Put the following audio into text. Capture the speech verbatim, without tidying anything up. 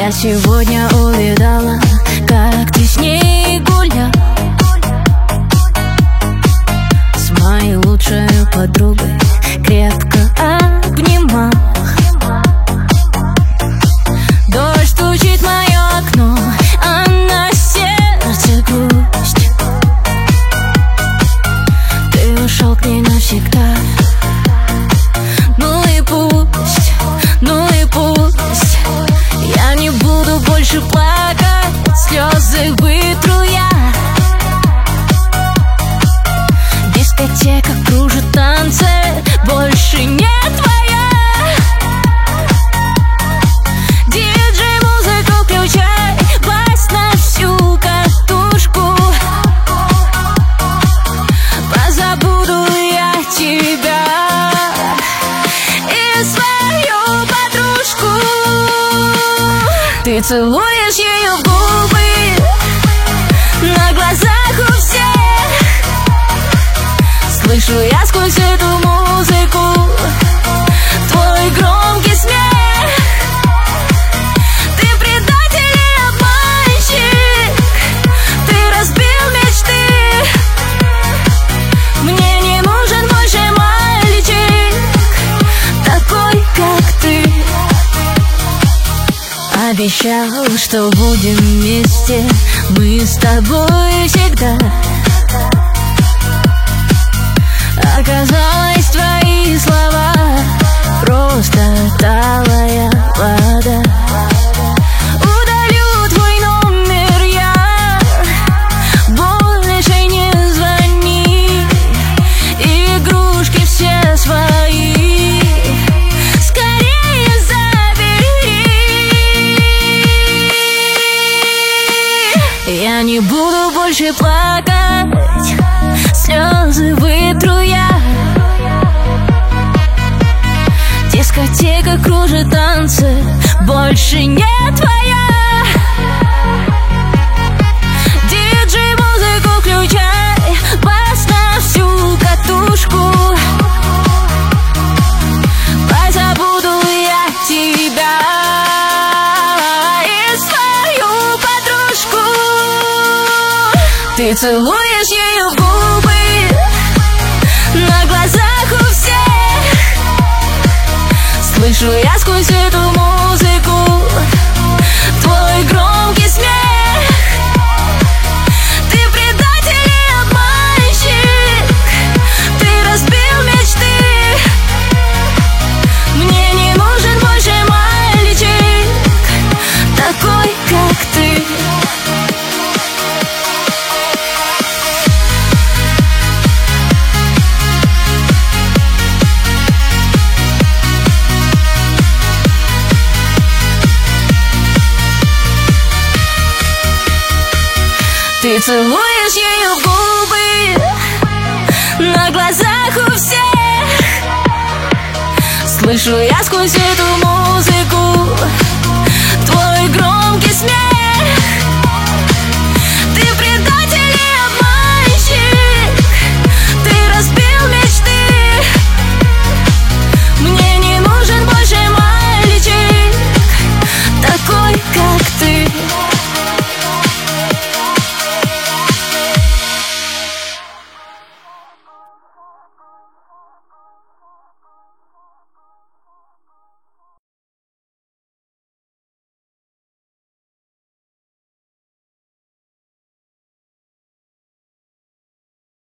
Я сегодня увидала, как ты с ней гулял, с моей лучшей подругой крепко обнимал. Дождь стучит в мое окно, а на сердце грусть. Ты ушел к ней навсегда. Ну и пусть, ну и пусть. Я не буду больше плакать, слезы вытру я. Дискотека кружит танцы, больше не твоя. Диджей, музыку включай, бас на всю катушку. Позабуду я тебя и свою подружку. Ты целуешь ее в губы на глазах у всех. Слышу я сквозь эту музыку твой громкий смех. Ты предатель и обманщик, ты разбил мечты. Мне не нужен больше мальчик, такой как ты. Обещал, что будем вместе мы с тобой всегда. Оказалось, твои слова просто талая вода. Удалю твой номер я, больше не звони. Игрушки все свои скорее забери. Я не буду больше плакать, слезы вытру я. Дискотека кружит танцы, больше не твоя. Диджей, музыку включай, бас на всю катушку. Позабуду я тебя и свою подружку. Ты целуешь ее в губы на глазах у всех. Слышу я сквозь эту музыку твой громкий смех. Ты предатель и обманщик, ты разбил мечты. Мне не нужен больше мальчик, такой как ты. Ты целуешь ее в губы на глазах у всех. Слышу я сквозь эту музыку